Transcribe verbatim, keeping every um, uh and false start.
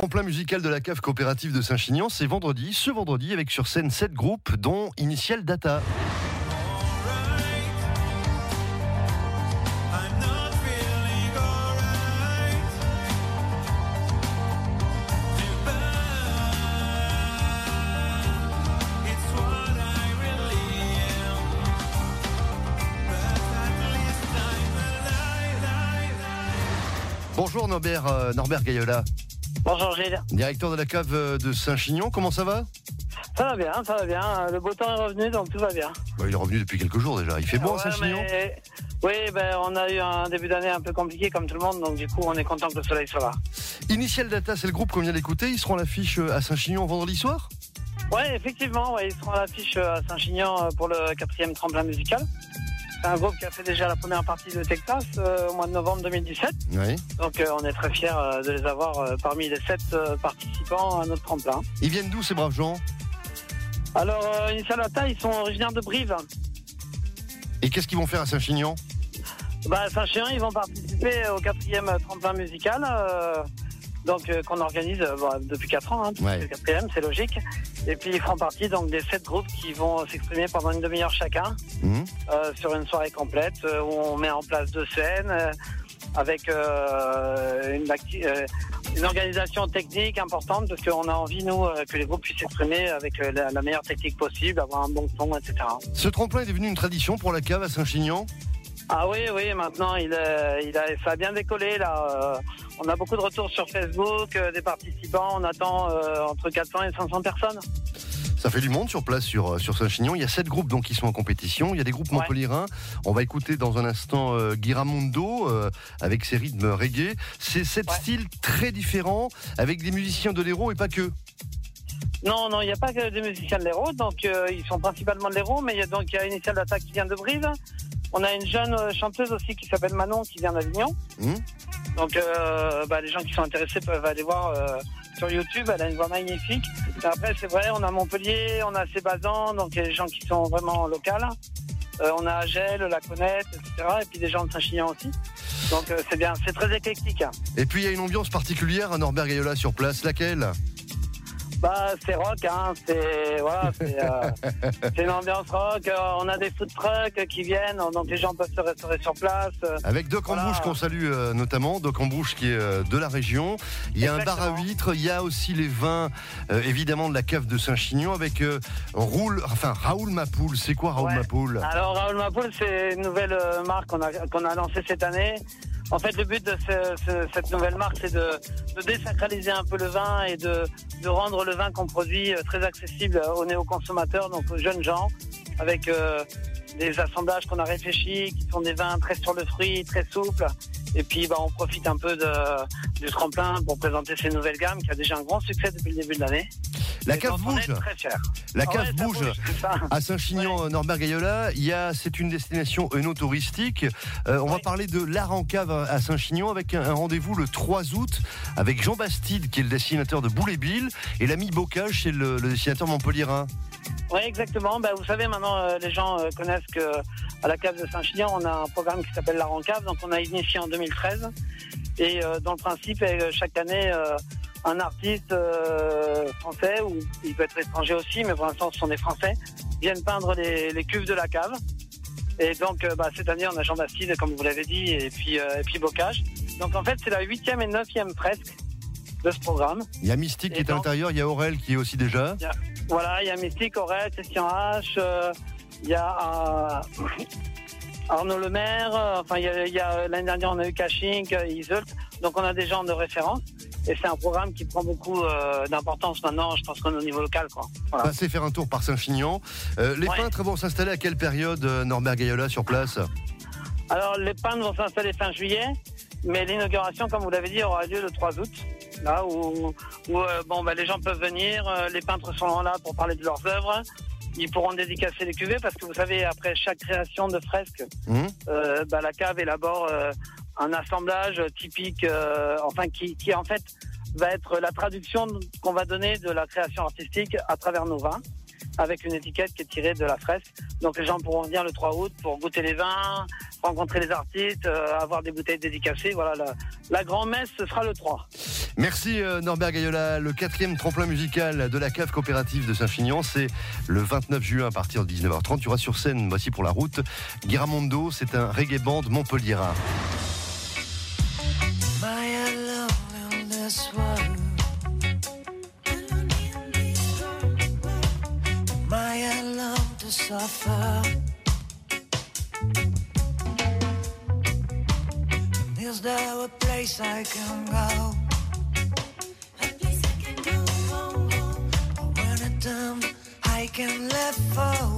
Tremplin musical de la cave coopérative de Saint-Chinian, c'est vendredi, ce vendredi, avec sur scène sept groupes, dont Initial Data. Bonjour Norbert, euh, Norbert Gayola. Bonjour Gilles. Directeur de la cave de Saint-Chinian, comment ça va? Ça va bien, ça va bien. Le beau temps est revenu, donc tout va bien. Bah, il est revenu depuis quelques jours déjà. Il fait beau ouais, à Saint-Chinian mais... Oui, ben, on a eu un début d'année un peu compliqué comme tout le monde, donc du coup on est content que le soleil soit là. Initial Data, c'est le groupe qu'on vient d'écouter. Ils seront à l'affiche à Saint-Chinian vendredi soir? Oui, effectivement, ouais, ils seront à l'affiche à Saint-Chinian pour le quatrième tremplin musical. C'est un groupe qui a fait déjà la première partie de Texas euh, au mois de novembre deux mille dix-sept. Oui. Donc euh, on est très fiers euh, de les avoir euh, parmi les sept euh, participants à notre tremplin. Ils viennent d'où ces braves gens? Alors, euh, Initial Data, ils sont originaires de Brive. Et qu'est-ce qu'ils vont faire à Saint-Chinian? Bah, à Saint-Chinian, ils vont participer au quatrième tremplin musical. Euh, donc euh, qu'on organise euh, bah, depuis quatre ans, hein, ouais. C'est le quatrième, c'est logique. Et puis ils feront partie donc des sept groupes qui vont s'exprimer pendant une demi-heure chacun, mmh. euh, sur une soirée complète euh, où on met en place deux scènes euh, avec euh, une, acti- euh, une organisation technique importante parce qu'on a envie nous euh, que les groupes puissent s'exprimer avec euh, la, la meilleure technique possible, avoir un bon son, et cetera. Ce tremplin est devenu une tradition pour la cave à Saint-Chinian? Ah oui, oui, maintenant il, euh, il a, ça a bien décollé là. Euh, on a beaucoup de retours sur Facebook, euh, des participants. On attend euh, entre quatre cents et cinq cents personnes. Ça fait du monde sur place sur, sur Saint-Chinian. Il y a sept groupes donc qui sont en compétition. Il y a des groupes ouais. montpelliérains. On va écouter dans un instant euh, Giramondo euh, avec ses rythmes reggae. C'est sept ouais. styles très différents avec des musiciens de l'Hérault et pas que. Non, non, il n'y a pas que des musiciens de l'Hérault. Donc euh, ils sont principalement de l'Hérault, mais il y a donc il y a Initial Data qui vient de Brive. On a une jeune chanteuse aussi qui s'appelle Manon qui vient d'Avignon. Mmh. Donc euh, bah, les gens qui sont intéressés peuvent aller voir euh, sur YouTube, elle a une voix magnifique. Et après c'est vrai, on a Montpellier, on a Sébazan, donc il y a des gens qui sont vraiment locales. Euh, on a Agel, La Connaître, et cetera. Et puis des gens de Saint-Chinian aussi. Donc euh, c'est bien, c'est très éclectique. Et puis il y a une ambiance particulière à Norbert Gayola sur place, laquelle? Bah, c'est rock, hein. C'est voilà, c'est, euh, c'est une ambiance rock. Euh, on a des food trucks qui viennent, donc les gens peuvent se restaurer sur place. Avec Doc voilà. en Bouche qu'on salue euh, notamment, Doc en Bouche qui est euh, de la région. Il y a Exactement. un bar à huîtres, il y a aussi les vins, euh, évidemment de la cave de Saint-Chinian avec euh, Roule, enfin Raoul Mapoule. C'est quoi Raoul ouais. Mapoule? Alors Raoul Mapoule, c'est une nouvelle euh, marque qu'on a qu'on a lancée cette année. En fait, le but de ce, ce, cette nouvelle marque, c'est de, de désacraliser un peu le vin et de, de rendre le vin qu'on produit très accessible aux néo-consommateurs, donc aux jeunes gens, avec euh, des assemblages qu'on a réfléchis, qui sont des vins très sur le fruit, très souples. Et puis, bah, on profite un peu de, du tremplin pour présenter ces nouvelles gammes, qui a déjà un grand succès depuis le début de l'année. La cave bouge. Très cher. La ah cave ouais, bouge. bouge à Saint-Chinian, ouais. Norbert Gayola. Il y a, c'est une destination œnotouristique. Euh, on ouais. va parler de l'art en cave à Saint-Chinian avec un, un rendez-vous le trois août avec Jean Bastide, qui est le dessinateur de Boule et Bill, et l'ami Bocage, c'est le, le dessinateur montpelliérain. Oui, exactement. Ben, vous savez, maintenant, euh, les gens euh, connaissent que à la cave de Saint-Chinian, on a un programme qui s'appelle l'art en cave. Donc, on a initié en deux mille treize. Et euh, dans le principe, euh, chaque année, euh, un artiste euh, français, ou il peut être étranger aussi, mais pour l'instant, ce sont des Français, viennent peindre les, les cuves de la cave. Et donc, euh, bah, cette année, on a Jean Bastide, comme vous l'avez dit, et puis, euh, et puis Bocage. Donc, en fait, c'est la huitième et neuvième fresque de ce programme. Il y a Mystique et qui est donc, à l'intérieur, il y a Aurel qui est aussi déjà. Il y a, voilà, il y a Mystique, Aurel, Christian H, euh, il y a euh, Arnaud Lemaire, euh, enfin, il y a, il y a l'année dernière, on a eu Caching, Iseult. Donc, on a des gens de référence. Et c'est un programme qui prend beaucoup euh, d'importance maintenant, je pense qu'on est au niveau local, quoi. Voilà. Passez faire un tour par Saint-Chinian. Euh, les ouais. peintres vont s'installer à quelle période, euh, Norbert Gayola, sur place? Alors, les peintres vont s'installer fin juillet, mais l'inauguration, comme vous l'avez dit, aura lieu le trois août. Là où, où euh, bon, bah, les gens peuvent venir, euh, les peintres sont là pour parler de leurs œuvres. Ils pourront dédicacer les cuvées parce que vous savez, après chaque création de fresque, mmh. euh, bah, la cave élabore euh, un assemblage typique, euh, enfin qui, qui en fait va être la traduction qu'on va donner de la création artistique à travers nos vins. avec une étiquette qui est tirée de la fresque. Donc les gens pourront venir le trois août pour goûter les vins, rencontrer les artistes, euh, avoir des bouteilles dédicacées. Voilà, la, la grand-messe, ce sera le trois. Merci euh, Norbert Gayola. Le quatrième tremplin musical de la cave coopérative de Saint-Finian, c'est le vingt-neuf juin à partir de dix-neuf heures trente. Tu auras sur scène, voici pour la route, Giramondo, c'est un reggae band montpelliérain. Is there a place I can go? A place I can go, go, go. Or when it's done, I can let fall.